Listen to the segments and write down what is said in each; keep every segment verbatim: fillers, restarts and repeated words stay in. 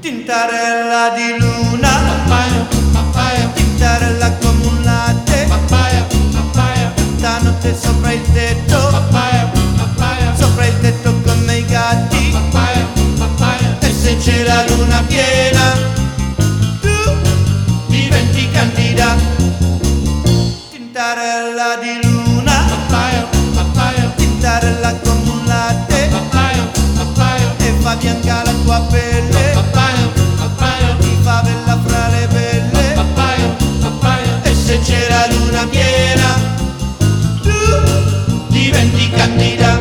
Tintarella di luna, papaya, papaya, tintarella come un latte, papaya, papaya, stanotte sopra il tetto, papaya, papaya, sopra il tetto come i gatti, papaya, papaya, e se c'è la luna piena, tu diventi candida. Tintarella di luna, papaya, papaya, tintarella come un latte, papaya, papaya, e fa bianca la tua pelle, papaya, papaya, ti fa bella fra le belle, papaya, papaya, e se c'è la luna piena, tu diventi candida.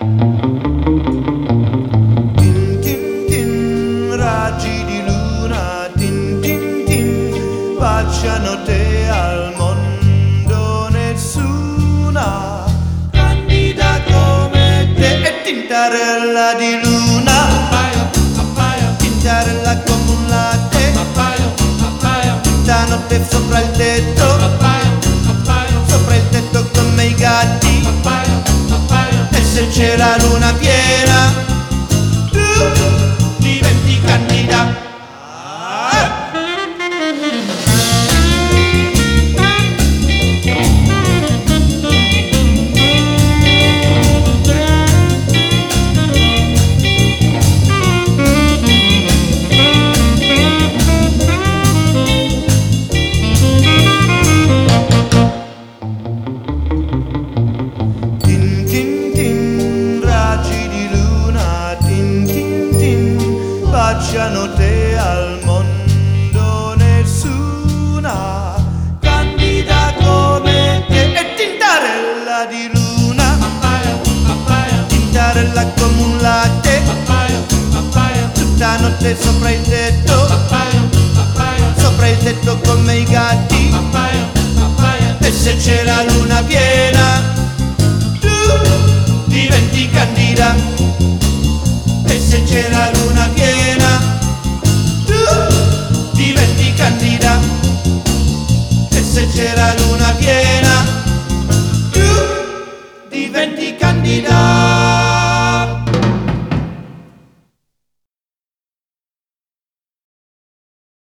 Tin tin tin, raggi di luna, tin tin tin, baciano te al mondo, nessuna candida come te. E tintarella di luna, papaya, papaya, tintarella come un latte, papaya, papaya, stanotte sopra il tetto, papaya, papaya, sopra il tetto come i gatti, papaya, papaya, e se c'è la luna piena, tu diventi candida. Baciano te al mondo, nessuna candida come te. E tintarella di luna, papaya, papaya, tintarella come un latte, papaya, papaya, tutta notte sopra il tetto, papaya, papaya, sopra il tetto come i gatti, papaya, papaya, e se c'è la luna piena, tu diventi candida. E se c'è la luna piena, tu diventi candida. E se c'è la luna piena, tu diventi candida.